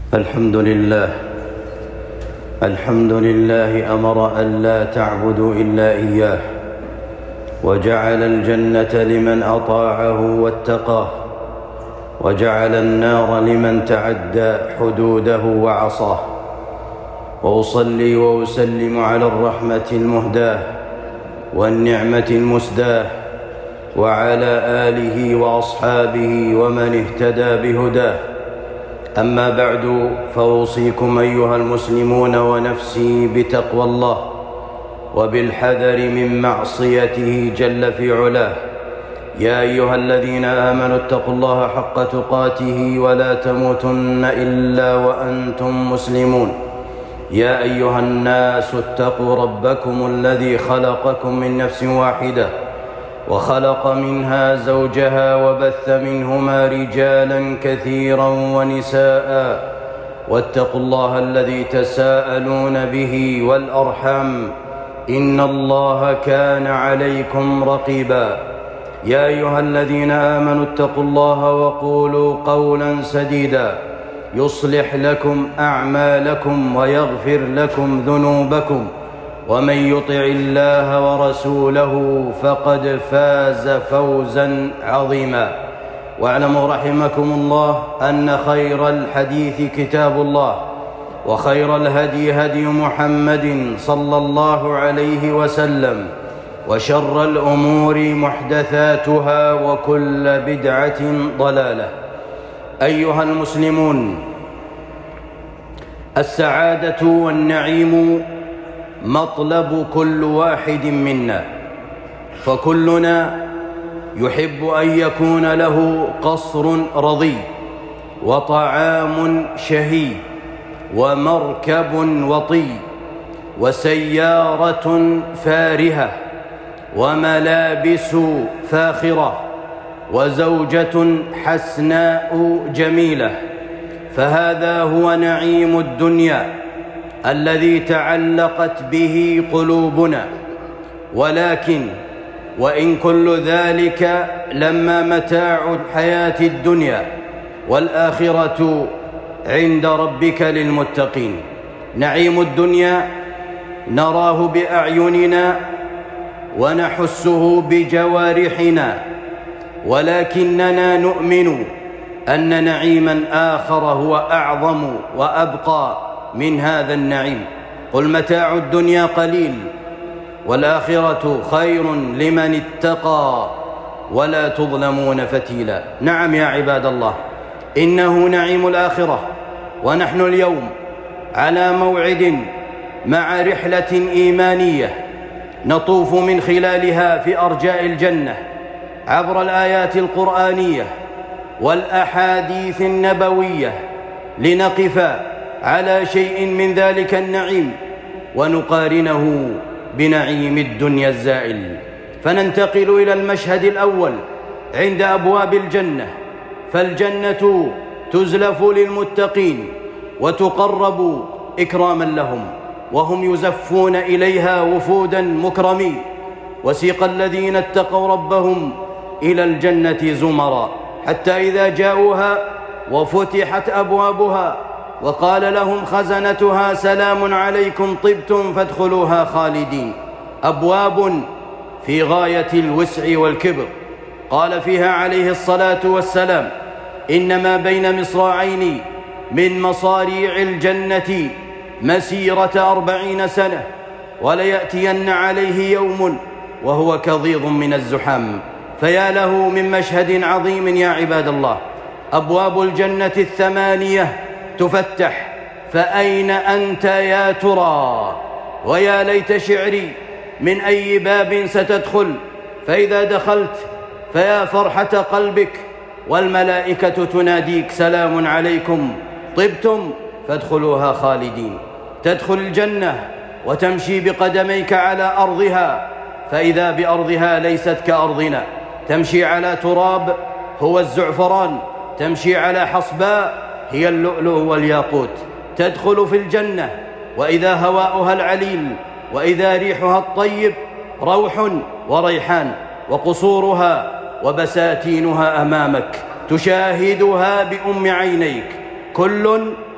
الحمد لله أمر أن لا تعبدوا إلا إياه، وجعل الجنة لمن أطاعه واتقاه، وجعل النار لمن تعدى حدوده وعصاه. وأصلي وأسلم على الرحمة المهداة والنعمة المسداة، وعلى آله وأصحابه ومن اهتدى بهداه. أما بعد، فأوصيكم أيها المسلمون ونفسي بتقوى الله وبالحذر من معصيته جل في علاه. يا أيها الذين آمنوا اتقوا الله حق تقاته ولا تموتن إلا وأنتم مسلمون. يا أيها الناس اتقوا ربكم الذي خلقكم من نفس واحدة، وخلق منها زوجها، وبث منهما رجالا كثيرا ونساء. واتقوا الله الذي تساءلون به والأرحام، إن الله كان عليكم رقيبا. يا أيها الذين آمنوا اتقوا الله وقولوا قولا سديدا يصلح لكم أعمالكم ويغفر لكم ذنوبكم، ومن يطع الله ورسوله فقد فاز فوزا عظيما. واعلموا رحمكم الله أن خير الحديث كتاب الله، وخير الهدي هدي محمد صلى الله عليه وسلم، وشر الأمور محدثاتها، وكل بدعة ضلالة. أيها المسلمون، السعادة والنعيم مطلب كل واحد منا، فكلنا يحب أن يكون له قصر رضي، وطعام شهي، ومركب وطي، وسيارة فارهة، وملابس فاخرة، وزوجة حسناء جميلة. فهذا هو نعيم الدنيا الذي تعلقت به قلوبنا. ولكن وإن كل ذلك لما متاع الحياة الدنيا، والآخرة عند ربك للمتقين. نعيم الدنيا نراه بأعيننا ونحسه بجوارحنا، ولكننا نؤمن أن نعيما آخر هو أعظم وأبقى من هذا النعيم. قل متاع الدنيا قليل والآخرة خير لمن اتقى ولا تظلمون فتيلا. نعم يا عباد الله، إنه نعيم الآخرة، ونحن اليوم على موعد مع رحلة إيمانية نطوف من خلالها في أرجاء الجنة عبر الآيات القرآنية والأحاديث النبوية، لنقف على شيء من ذلك النعيم ونقارنه بنعيم الدنيا الزائل. فننتقل إلى المشهد الأول عند أبواب الجنة. فالجنة تزلف للمتقين وتقرب إكراما لهم، وهم يزفون إليها وفودا مكرمين. وسيق الذين اتقوا ربهم إلى الجنة زمرا حتى إذا جاءوها وفتحت أبوابها وقال لهم خزنتها سلام عليكم طبتم فادخلوها خالدين. أبواب في غاية الوسع والكبر. قال فيها عليه الصلاة والسلام: إنما بين مصراعين من مصاريع الجنة مسيرة 40 سنة، وليأتين عليه يوم وهو كظيظ من الزحام. فيا له من مشهد عظيم يا عباد الله. أبواب الجنة 8 تفتح، فأين أنت يا ترى؟ ويا ليت شعري من أي باب ستدخل، فإذا دخلت فيا فرحة قلبك، والملائكة تناديك سلام عليكم طبتم فادخلوها خالدين. تدخل الجنة وتمشي بقدميك على أرضها، فإذا بأرضها ليست كأرضنا. تمشي على تراب هو الزعفران، تمشي على حصباء هي اللؤلؤ والياقوت. تدخل في الجنة وإذا هواؤها العليل، وإذا ريحها الطيب روح وريحان، وقصورها وبساتينها أمامك تشاهدها بأم عينيك. كل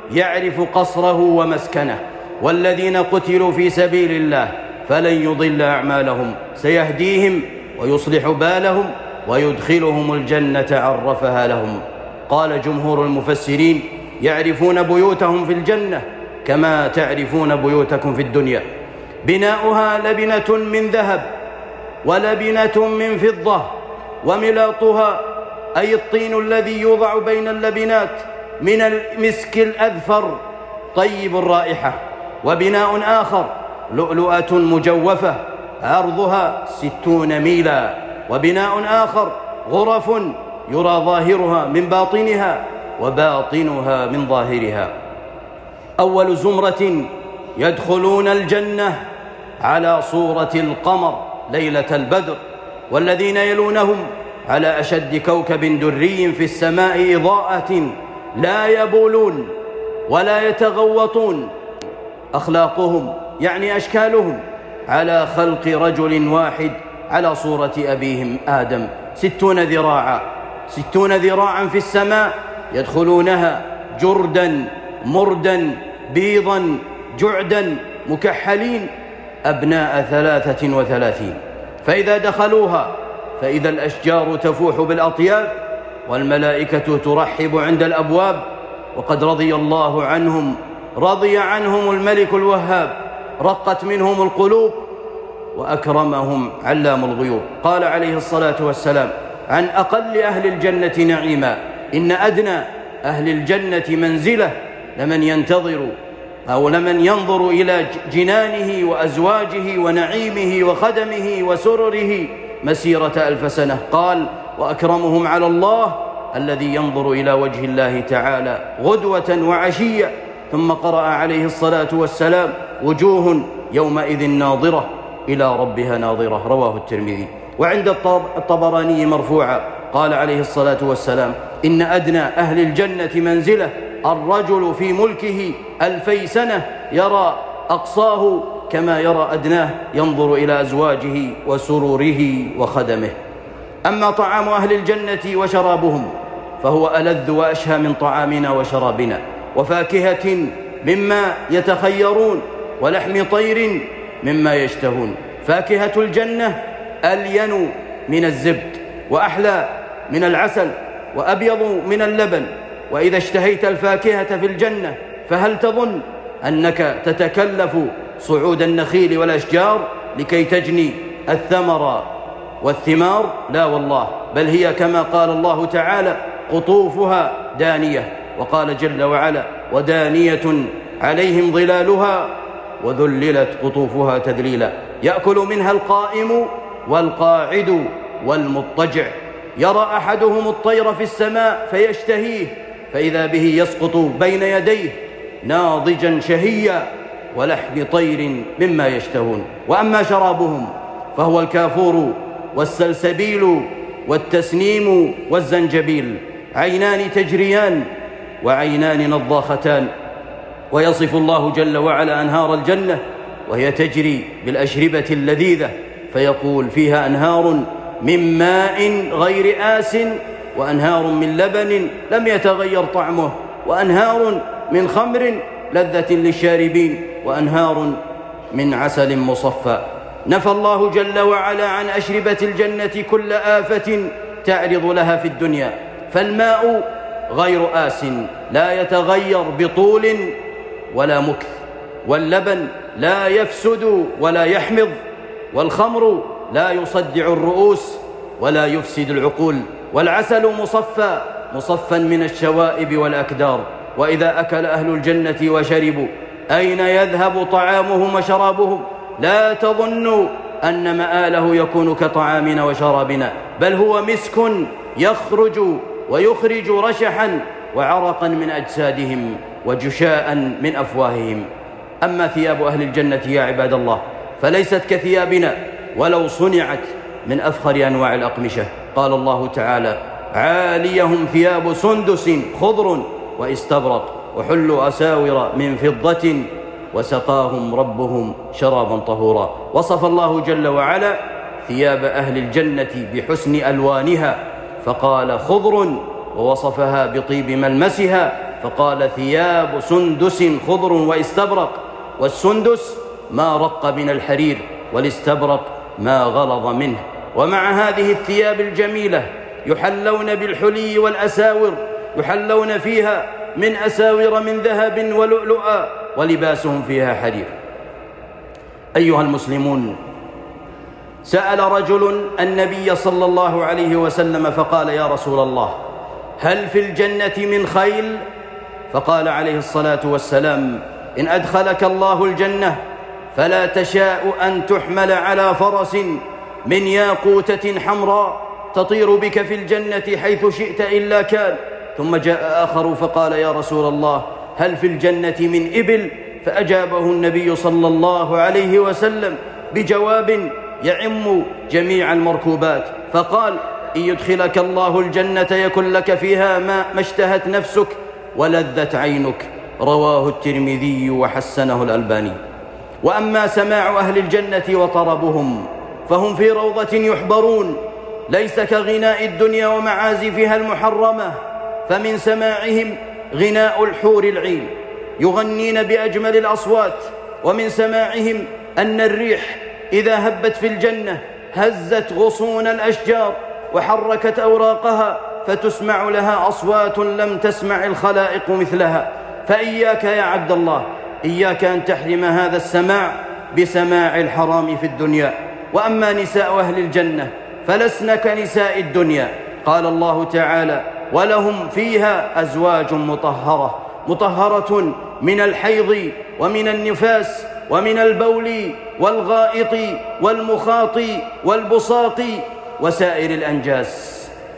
يعرف قصره ومسكنه. والذين قتلوا في سبيل الله فلن يضل أعمالهم سيهديهم ويصلح بالهم ويدخلهم الجنة عرفها لهم. قال جمهور المفسرين: يعرفون بيوتهم في الجنة كما تعرفون بيوتكم في الدنيا، بناؤها لبنة من ذهب ولبنة من فضة، وملاطها أي الطين الذي يوضع بين اللبنات من المسك الأذفر طيب الرائحة. وبناء آخر لؤلؤة مجوفة عرضها 60 ميلا. وبناء آخر غرف يرى ظاهرها من باطنها وباطنها من ظاهرها. أول زمرة يدخلون الجنة على صورة القمر ليلة البدر، والذين يلونهم على أشد كوكب دري في السماء إضاءة، لا يبولون ولا يتغوطون. أخلاقهم يعني أشكالهم على خلق رجل واحد على صورة أبيهم آدم، 60 ذراعا في السماء يدخلونها جردا مردا بيضا جعدا مكحلين أبناء 33. فإذا دخلوها فإذا الأشجار تفوح بالأطياب والملائكة ترحب عند الأبواب، وقد رضي الله عنهم، رضي عنهم الملك الوهاب، رقت منهم القلوب وأكرمهم علام الغيوب. قال عليه الصلاة والسلام عن أقل أهل الجنة نعيما: إن أدنى أهل الجنة منزلة لمن ينظر إلى جنانه وأزواجه ونعيمه وخدمه وسرره مسيرة 1000 سنة. قال: وأكرمهم على الله الذي ينظر إلى وجه الله تعالى غدوة وعشية. ثم قرأ عليه الصلاة والسلام: وجوه يومئذ ناظرة إلى ربها ناظرة. رواه الترمذي. وعند الطبراني مرفوعا قال عليه الصلاة والسلام: إن أدنى أهل الجنة منزلة الرجل في ملكه 2000 سنة يرى أقصاه كما يرى أدناه، ينظر إلى أزواجه وسروره وخدمه. أما طعام أهل الجنة وشرابهم فهو ألذ وأشهى من طعامنا وشرابنا، وفاكهة مما يتخيرون، ولحم طير مما يشتهون. فاكهة الجنة ألين من الزبد، وأحلى من العسل، وأبيض من اللبن. وإذا اشتهيت الفاكهة في الجنة فهل تظن أنك تتكلف صعود النخيل والأشجار لكي تجني الثمر والثمار؟ لا والله، بل هي كما قال الله تعالى: قطوفها دانية. وقال جل وعلا: ودانية عليهم ظلالها وذللت قطوفها تذليلا. يأكل منها القائم والقاعد والمضطجع. يرى أحدهم الطير في السماء فيشتهيه، فإذا به يسقط بين يديه ناضجا شهيا، ولحم طير مما يشتهون. وأما شرابهم فهو الكافور والسلسبيل والتسنيم والزنجبيل، عينان تجريان وعينان نضاختان. ويصف الله جل وعلا أنهار الجنة وهي تجري بالأشربة اللذيذة، فيقول: فيها أنهار من ماء غير آس، وأنهار من لبن لم يتغير طعمه، وأنهار من خمر لذة للشاربين، وأنهار من عسل مصفى. نفى الله جل وعلا عن أشربة الجنة كل آفة تعرض لها في الدنيا. فالماء غير آس لا يتغير بطول ولا مكث، واللبن لا يفسد ولا يحمض، والخمر لا يصدع الرؤوس ولا يفسد العقول، والعسل مصفى من الشوائب والأكدار. وإذا أكل أهل الجنة وشربوا أين يذهب طعامهم وشرابهم؟ لا تظنوا أن مآله يكون كطعامنا وشرابنا، بل هو مسك يخرج ويخرج رشحا وعرقا من أجسادهم وجشاء من أفواههم. أما ثياب أهل الجنة يا عباد الله فليست كثيابنا ولو صنعت من أفخر أنواع الأقمشة. قال الله تعالى: عاليهم ثياب سندس خضر واستبرق وحلوا أساور من فضة وسقاهم ربهم شرابا طهورا. وصف الله جل وعلا ثياب أهل الجنة بحسن ألوانها فقال: خضر، ووصفها بطيب ملمسها فقال: ثياب سندس خضر واستبرق. والسندس ما رق من الحرير، والاستبرق ما غلظ منه. ومع هذه الثياب الجميلة يحلون بالحلي والأساور، يحلون فيها من أساور من ذهب ولؤلؤا، ولباسهم فيها حرير. أيها المسلمون، سأل رجل النبي صلى الله عليه وسلم فقال: يا رسول الله، هل في الجنة من خيل؟ فقال عليه الصلاة والسلام: إن أدخلك الله الجنة فلا تشاء أن تحمل على فرس من ياقوتة حمراء تطير بك في الجنة حيث شئت إلا كان. ثم جاء آخر فقال: يا رسول الله، هل في الجنة من إبل؟ فأجابه النبي صلى الله عليه وسلم بجواب يعم جميع المركوبات، فقال: إن يدخلك الله الجنة يكن لك فيها ما اشتهت نفسك ولذت عينك. رواه الترمذي وحسنه الألباني. وأما سماع أهل الجنة وطربهم فهم في روضة يحبرون، ليس كغناء الدنيا ومعازفها المحرمة، فمن سماعهم غناء الحور العين يغنين بأجمل الأصوات. ومن سماعهم أن الريح إذا هبت في الجنة هزت غصون الأشجار وحركت أوراقها، فتسمع لها أصوات لم تسمع الخلائق مثلها. فإياك يا عبد الله، إياك أن تحرم هذا السماع بسماع الحرام في الدنيا. وأما نساء أهل الجنة فلسن كنساء الدنيا. قال الله تعالى: ولهم فيها أزواج مطهرة من الحيض ومن النفاس ومن البول والغائط والمخاط والبصاق وسائر الأنجاس.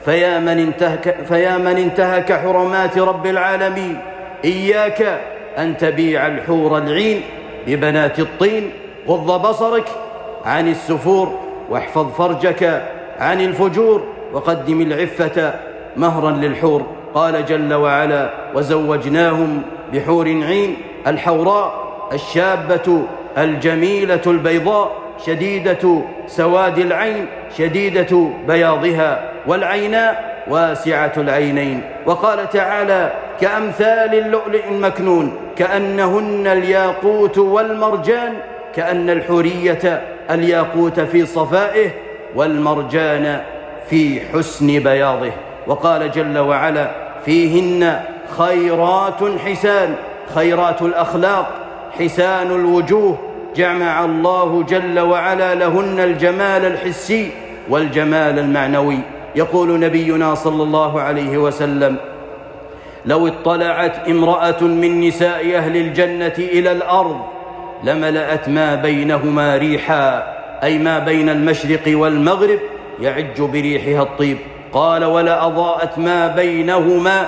فيا من انتهك حرمات رب العالمين، إياك أن تبيع الحور العين ببنات الطين. غض بصرك عن السفور، واحفظ فرجك عن الفجور، وقدم العفة مهرا للحور. قال جل وعلا: وزوجناهم بحور عين. الحوراء الشابة الجميلة البيضاء شديدة سواد العين شديدة بياضها، والعيناء واسعة العينين. وقال تعالى: كأمثال اللؤلؤ المكنون كأنهن الياقوت والمرجان. كأن الحورية الياقوت في صفائه والمرجان في حسن بياضه. وقال جل وعلا: فيهن خيرات حسان. خيرات الأخلاق، حسان الوجوه، جمع الله جل وعلا لهن الجمال الحسي والجمال المعنوي. يقول نبينا صلى الله عليه وسلم: لو اطلعت امرأة من نساء أهل الجنة إلى الأرض لملأت ما بينهما ريحا، أي ما بين المشرق والمغرب يعج بريحها الطيب. قال: ولأضاءت ما بينهما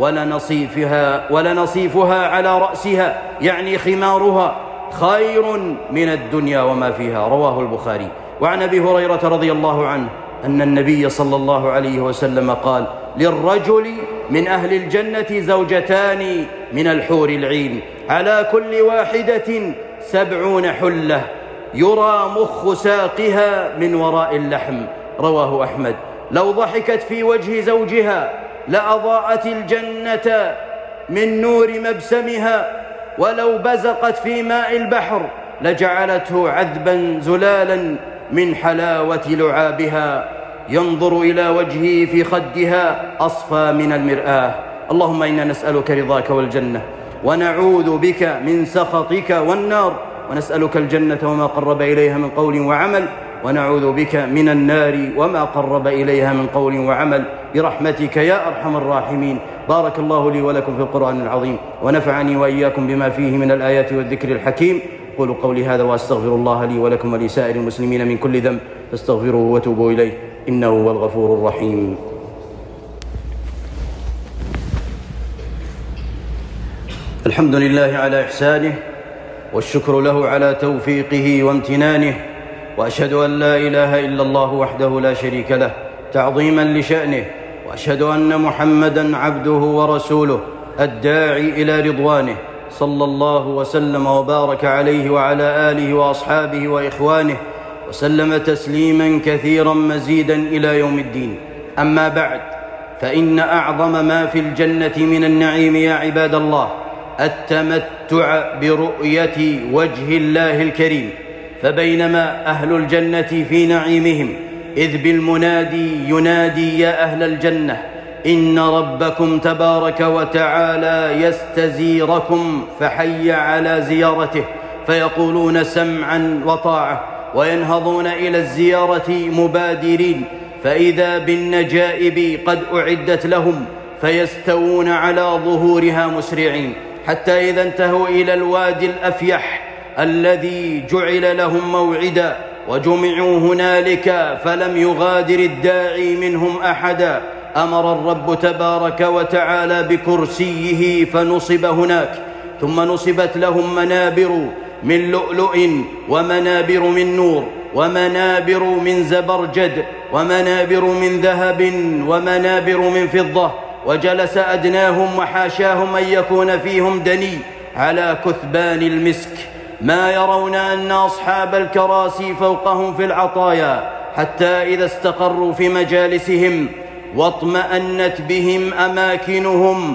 ولنصيفها على رأسها، يعني خمارها، خير من الدنيا وما فيها. رواه البخاري. وعن أبي هريرة رضي الله عنه أن النبي صلى الله عليه وسلم قال: للرجل من أهل الجنة زوجتان من الحور العين، على كل واحدة 70 حلة، يرى مخ ساقها من وراء اللحم. رواه أحمد. لو ضحكت في وجه زوجها لأضاءت الجنة من نور مبسمها، ولو بزقت في ماء البحر لجعلته عذبا زلالا من حلاوة لعابها. ينظر إلى وجهه في خدها أصفى من المرآة. اللهم إنا نسألك رضاك والجنة، ونعوذ بك من سخطك والنار، ونسألك الجنة وما قرب إليها من قول وعمل، ونعوذ بك من النار وما قرب إليها من قول وعمل، برحمتك يا أرحم الراحمين. بارك الله لي ولكم في القرآن العظيم، ونفعني وإياكم بما فيه من الآيات والذكر الحكيم. قولوا قولي هذا وأستغفر الله لي ولكم ولسائر المسلمين من كل ذنب، فاستغفروه وتوبوا إليه، إنه هو الغفور الرحيم. الحمد لله على إحسانه، والشكر له على توفيقه وامتنانه، وأشهد أن لا إله إلا الله وحده لا شريك له تعظيما لشأنه، وأشهد أن محمدًا عبده ورسوله الداعي إلى رضوانه، صلى الله وسلم وبارك عليه وعلى آله وأصحابه وإخوانه، وسلم تسليما كثيرا مزيدا إلى يوم الدين. أما بعد، فإن أعظم ما في الجنة من النعيم يا عباد الله التمتع برؤية وجه الله الكريم. فبينما أهل الجنة في نعيمهم إذ بالمنادي ينادي يا أهل الجنة إن ربكم تبارك وتعالى يستزيركم، فحي على زيارته، فيقولون سمعا وطاعة وينهضون إلى الزيارة مبادرين، فإذا بالنجائب قد أعدت لهم فيستوون على ظهورها مسرعين، حتى إذا انتهوا إلى الوادي الأفيح الذي جعل لهم موعدا وجمعوا هنالك فلم يغادر الداعي منهم أحدا، أمر الرب تبارك وتعالى بكرسيه فنصب هناك، ثم نصبت لهم منابر من لؤلؤ ومنابر من نور ومنابر من زبرجد ومنابر من ذهب ومنابر من فضة، وجلس أدناهم وحاشاهم أن يكون فيهم دني على كثبان المسك، ما يرون أن أصحاب الكراسي فوقهم في العطايا، حتى إذا استقروا في مجالسهم واطمأنت بهم أماكنهم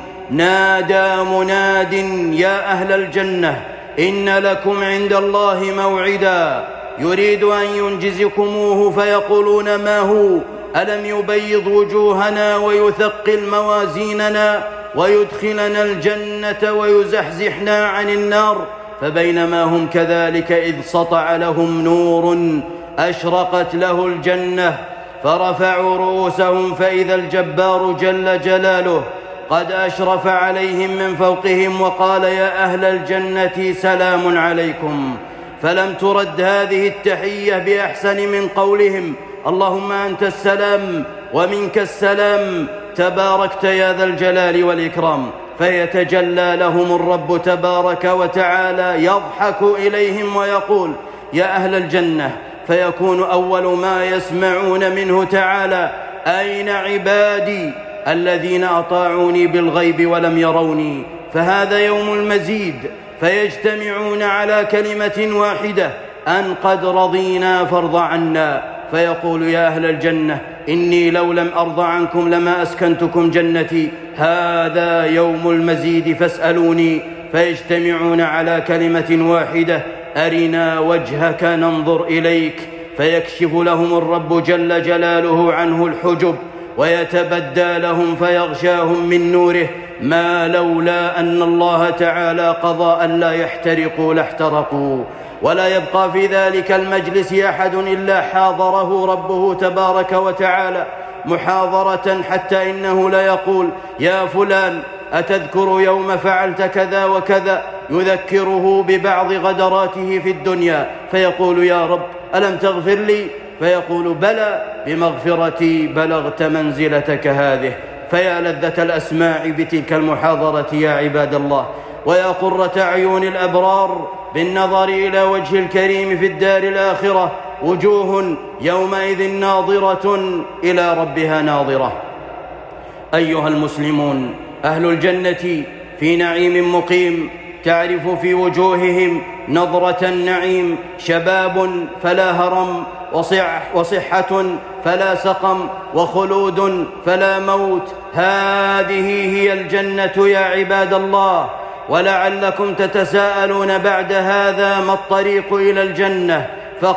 نادى مناد يا أهل الجنة إن لكم عند الله موعدا يريد أن ينجزكموه، فيقولون ما هو؟ ألم يبيض وجوهنا ويثقل موازيننا ويدخلنا الجنة ويزحزحنا عن النار؟ فبينما هم كذلك إذ سطع لهم نور أشرقت له الجنة، فرفعوا رؤوسهم فإذا الجبار جل جلاله قد أشرف عليهم من فوقهم وقال يا أهل الجنة سلام عليكم. فلم ترد هذه التحية بأحسن من قولهم اللهم أنت السلام ومنك السلام تباركت يا ذا الجلال والإكرام. فيتجلى لهم الرب تبارك وتعالى يضحك إليهم ويقول يا أهل الجنة، فيكون أول ما يسمعون منه تعالى أين عبادي الذين أطاعوني بالغيب ولم يروني؟ فهذا يوم المزيد، فيجتمعون على كلمة واحدة أن قد رضينا فارض عنا، فيقول يا أهل الجنة إني لو لم أرض عنكم لما أسكنتكم جنتي، هذا يوم المزيد فاسألوني. فيجتمعون على كلمة واحدة أرنا وجهك ننظر إليك، فيكشف لهم الرب جل جلاله عنه الحجب ويتبدى لهم فيغشاهم من نوره ما لولا أن الله تعالى قضى أن لا يحترقوا لاحترقوا. ولا يبقى في ذلك المجلس أحد إلا حاضره ربه تبارك وتعالى محاضرة، حتى إنه ليقول يا فلان أتذكر يوم فعلت كذا وكذا، يذكره ببعض غدراته في الدنيا، فيقول يا رب ألم تغفر لي؟ فيقول بلى بمغفرتي بلغت منزلتك هذه. فيا لذة الأسماع بتلك المحاضرة يا عباد الله، ويا قرة أعين الأبرار بالنظر إلى وجه الكريم في الدار الآخرة، وجوه يومئذ ناظرة إلى ربها ناظرة. أيها المسلمون، أهل الجنة في نعيم مقيم، تعرف في وجوههم نظرة النعيم، شباب فلا هرم، وصحة فلا سقم، وخلود فلا موت. هذه هي الجنة يا عباد الله. ولعلكم تتساءلون بعد هذا ما الطريق إلى الجنة،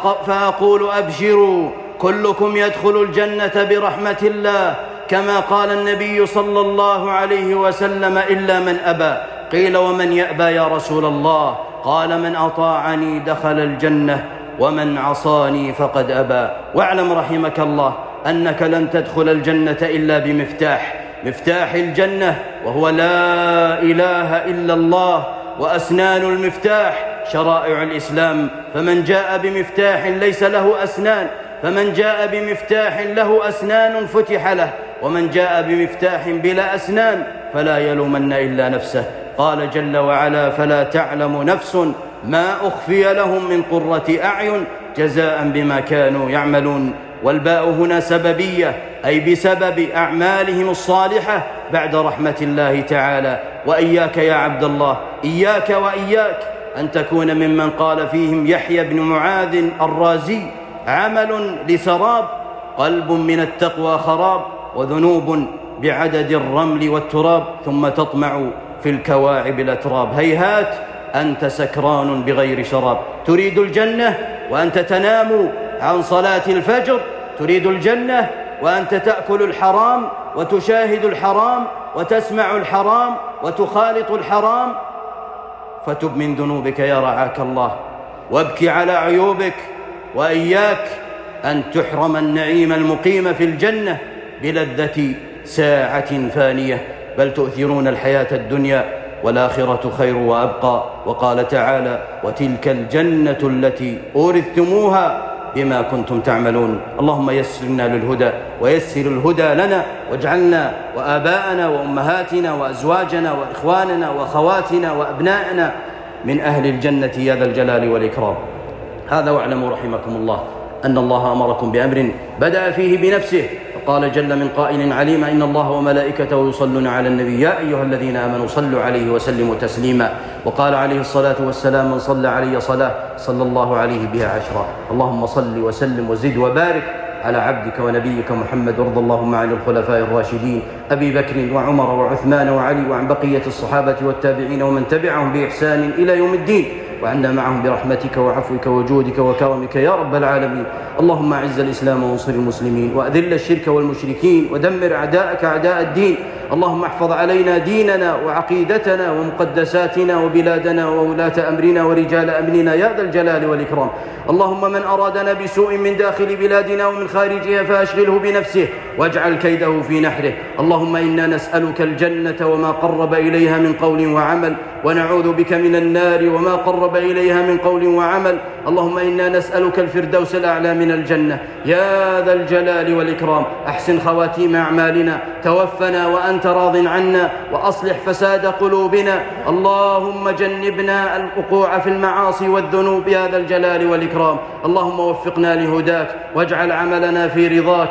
فأقول أبشروا، كلكم يدخل الجنة برحمة الله، كما قال النبي صلى الله عليه وسلم إلا من أبى. قيل ومن يأبى يا رسول الله؟ قال من أطاعني دخل الجنة ومن عصاني فقد أبى. واعلم رحمك الله أنك لن تدخل الجنة إلا مفتاح الجنة، وهو لا إله إلا الله، وأسنان المفتاح شرائع الإسلام. فمن جاء بمفتاح ليس له أسنان، فمن جاء بمفتاح له أسنان فتح له، ومن جاء بمفتاح بلا أسنان فلا يلومن إلا نفسه. قال جل وعلا فلا تعلم نفس ما أخفي لهم من قرة أعين جزاء بما كانوا يعملون. والباء هنا سببية، أي بسبب أعمالهم الصالحة بعد رحمة الله تعالى. وإياك يا عبد الله، إياك وإياك أن تكون ممن قال فيهم يحيى بن معاذ الرازي عمل لسراب، قلب من التقوى خراب، وذنوب بعدد الرمل والتراب ثم تطمع في الكواعب الأتراب. هيهات أنت سكران بغير شراب. تريد الجنة وأنت تنام عن صلاة الفجر، تريد الجنة وأنت تأكل الحرام وتشاهد الحرام وتسمع الحرام وتخالط الحرام. فتب من ذنوبك يا رعاك الله، وابكي على عيوبك، وإياك أن تحرم النعيم المقيم في الجنة بلذة ساعة فانية، بل تؤثرون الحياة الدنيا والآخرة خير وأبقى. وقال تعالى: وتلك الجنة التي أورثتموها بما كنتم تعملون. اللهم يسرنا للهدى ويسر الهدى لنا، واجعلنا وآباءنا وأمهاتنا وأزواجنا وإخواننا وأخواتنا وأبنائنا من أهل الجنة يا ذا الجلال والإكرام. هذا واعلموا رحمكم الله أن الله أمركم بأمر بدأ فيه بنفسه، فقال جل من قائل عليم: إن الله وملائكته يصلون على النبي يا أيها الذين آمنوا صلوا عليه وسلموا تسليما. وقال عليه الصلاة والسلام: من صلى علي صلاة صلى الله عليه بها عشرا. اللهم صل وسلم وزد وبارك على عبدك ونبيك محمد، وارض اللهم عن الخلفاء الراشدين أبي بكر وعمر وعثمان وعلي، وعن بقية الصحابة والتابعين ومن تبعهم بإحسان إلى يوم الدين، وعنا معهم برحمتك وعفوك وجودك وكرمك يا رب العالمين. اللهم أعز الإسلام وانصر المسلمين، وأذل الشرك والمشركين، ودمر أعداءك أعداء الدين. اللهم احفظ علينا ديننا وعقيدتنا ومقدساتنا وبلادنا وولاة أمرنا ورجال أمننا يا ذا الجلال والإكرام. اللهم من أرادنا بسوء من داخل بلادنا ومن خارجها فأشغله بنفسه واجعل كيده في نحره. اللهم إنا نسألك الجنة وما قرب إليها من قول وعمل، ونعوذ بك من النار وما قرب إليها من قول وعمل. اللهم إنا نسألك الفردوس الأعلى من الجنة يا ذا الجلال والإكرام. أحسن خواتيم أعمالنا، توفنا وأنت راض عنا، وأصلح فساد قلوبنا. اللهم جنبنا الوقوع في المعاصي والذنوب يا ذا الجلال والإكرام. اللهم وفقنا لهداك واجعل عملنا في رضاك.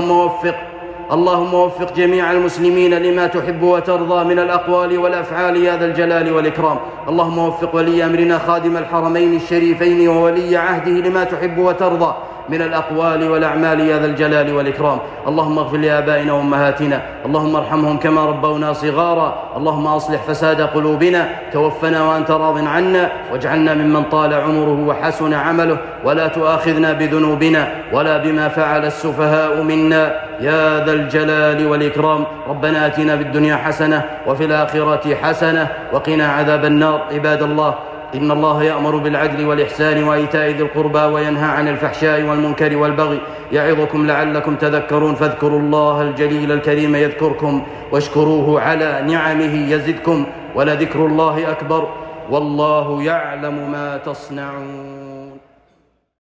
اللهم وفق جميع المسلمين لما تحب وترضى من الأقوال والأفعال يا ذا الجلال والإكرام. اللهم وفق ولي أمرنا خادم الحرمين الشريفين وولي عهده لما تحب وترضى من الأقوال والأعمال يا ذا الجلال والإكرام. اللهم اغفر لآبائنا وأمهاتنا، اللهم ارحمهم كما ربونا صغارا. اللهم أصلح فساد قلوبنا، توفنا وأنت راض عنا، واجعلنا ممن طال عمره وحسن عمله، ولا تؤاخذنا بذنوبنا ولا بما فعل السفهاء منا يا ذا الجلال والإكرام. ربنا آتنا في الدنيا حسنة وفي الآخرة حسنة وقنا عذاب النار. عباد الله، إن الله يأمر بالعدل والإحسان وإيتاء ذي القربى وينهى عن الفحشاء والمنكر والبغي يعظكم لعلكم تذكرون. فاذكروا الله الجليل الكريم يذكركم، واشكروه على نعمه يزدكم، ولذكر الله أكبر، والله يعلم ما تصنعون.